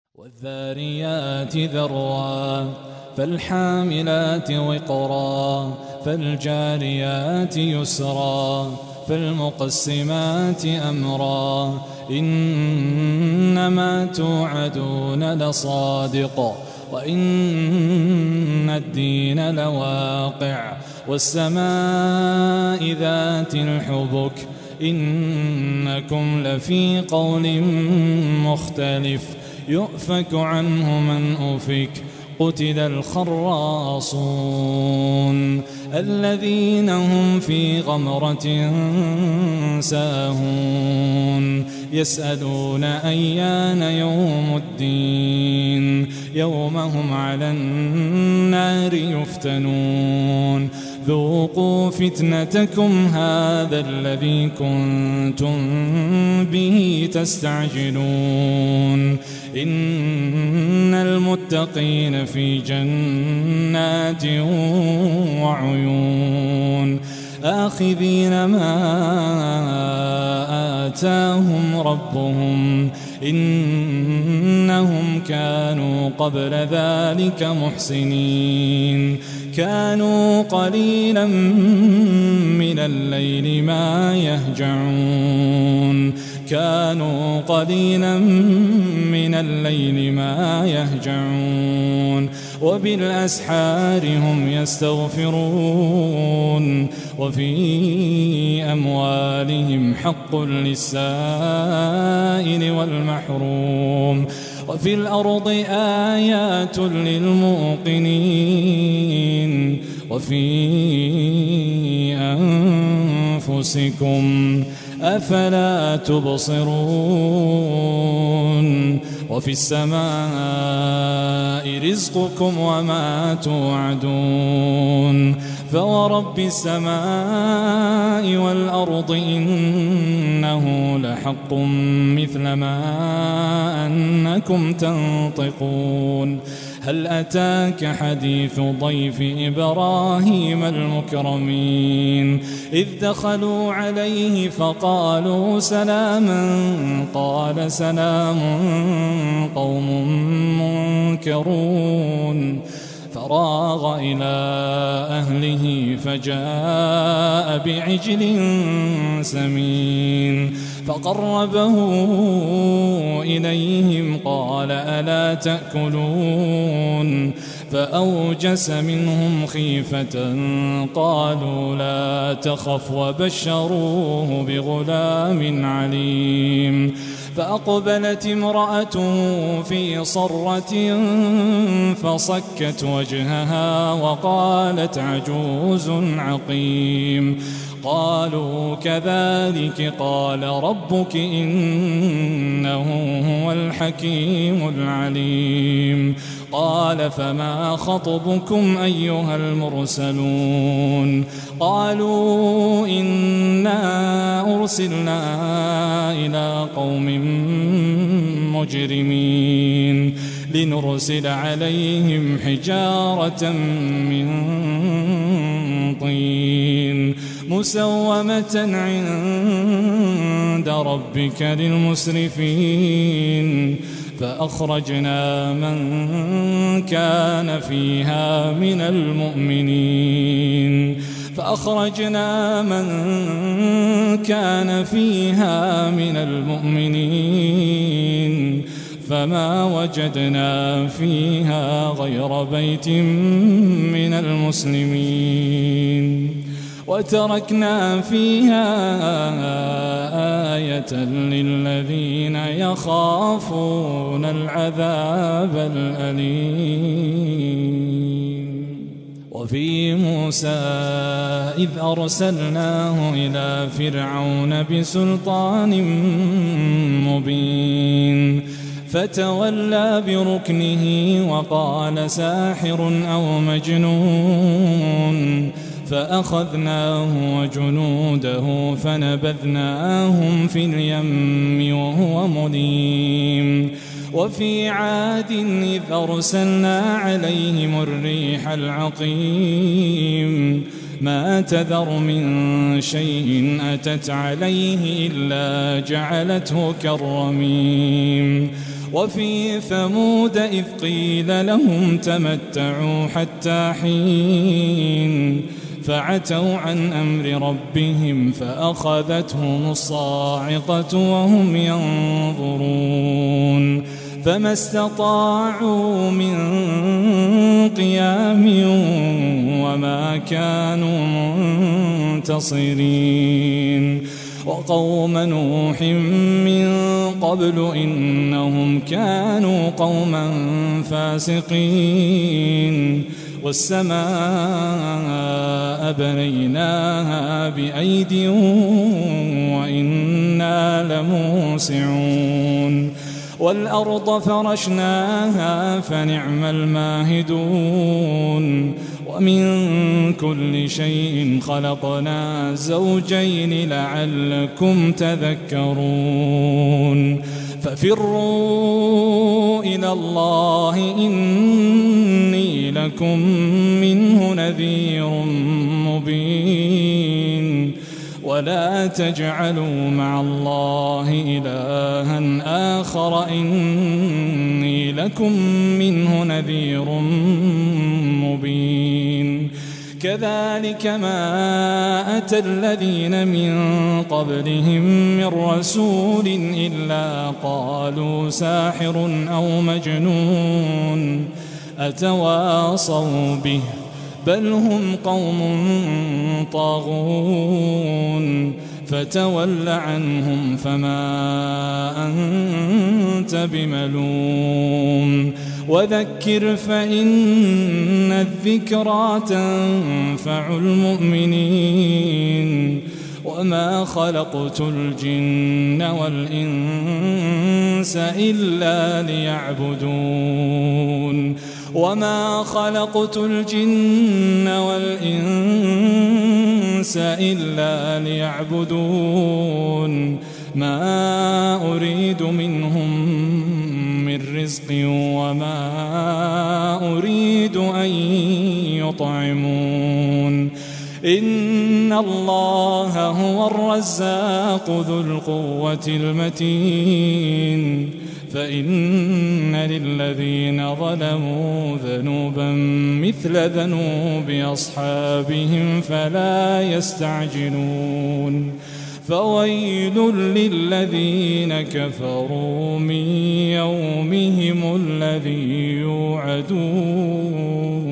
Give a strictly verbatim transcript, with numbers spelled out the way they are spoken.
والذاريات ذروا فالحاملات وقرا فالجاريات يسرا فالمقسمات أمرا إنما توعدون لصادق وإن الدين لواقع والسماء ذات الحبك إنكم لفي قول مختلف يؤفك عنه من أفك قتل الخراصون الذين هم في غمرة ساهون يسألون أيان يوم الدين يوم هم على النار يفتنون ذوقوا فتنتكم هذا الذي كنتم به تستعجلون إن المتقين في جنات وعيون آخذين ما آتاهم ربهم إنهم كانوا قبل ذلك محسنين كانوا قليلا من الليل ما يهجعون كانوا قليلا من الليل ما يهجعون وبالأسحار هم يستغفرون وفي أموالهم حق للسائل والمحروم وفي الأرض آيات للموقنين وفي أنفسكم أفلا تبصرون وفي السماء رزقكم وما توعدون فورب السماء والأرض إنه لحق مثل ما أنكم تنطقون هل أتاك حديث ضيف إبراهيم المكرمين إذ دخلوا عليه فقالوا سلاما قال سلام قوم منكرون فراغ إلى أهله فجاء بعجل سمين فقربه إليهم قال ألا تأكلون فأوجس منهم خيفة قالوا لا تخف وبشروه بغلام عليم فأقبلت امرأته في صرة فصكت وجهها وقالت عجوز عقيم قالوا كذلك قال ربك إنه هو الحكيم العليم قال فما خطبكم أيها المرسلون قالوا إنا أرسلنا إلى قوم مجرمين لنرسل عليهم حجارة من طين مسومة عند ربك للمسرفين فأخرجنا من كان فيها من المؤمنين فأخرجنا من كان فيها من المؤمنين فما وجدنا فيها غير بيت من المسلمين وتركنا فيها آية للذين يخافون العذاب الأليم وفي موسى إذ أرسلناه إلى فرعون بسلطان مبين فتولى بركنه وقال ساحر أو مجنون فأخذناه وجنوده فنبذناهم في اليم وهو مليم وفي عاد إذ أرسلنا عليهم الريح العقيم ما تذر من شيء أتت عليه إلا جعلته كالرميم وفي ثمود إذ قيل لهم تمتعوا حتى حين فعتوا عن أمر ربهم فأخذتهم الصاعقة وهم ينظرون فما استطاعوا من قيام وما كانوا منتصرين وقوم نوح من قبل إنهم كانوا قوما فاسقين والسماء بنيناها بأيد وإنا لموسعون والأرض فرشناها فنعم الماهدون ومن كل شيء خلقنا زوجين لعلكم تذكرون ففروا إلى الله إني لكم منه نذير مبين ولا تجعلوا مع الله إلها آخر إني لكم منه نذير مبين كذلك ما أتى الذين من قبلهم من رسول إلا قالوا ساحر أو مجنون أتواصوا به بل هم قوم طاغون فتول عنهم فما أنت بملوم وذكر فإن الذكرى تنفع المؤمنين وما خلقت الجن والإنس إلا ليعبدون وما خلقت الجن والإنس إلا ليعبدون ما أريد منهم من رزق وما أريد أن يطعمون إن الله هو الرزاق ذو القوة المتين فإن للذين ظلموا ذنوبا مثل ذنوب أصحابهم فلا يستعجلون فويل للذين كفروا من يومهم الذي يوعدون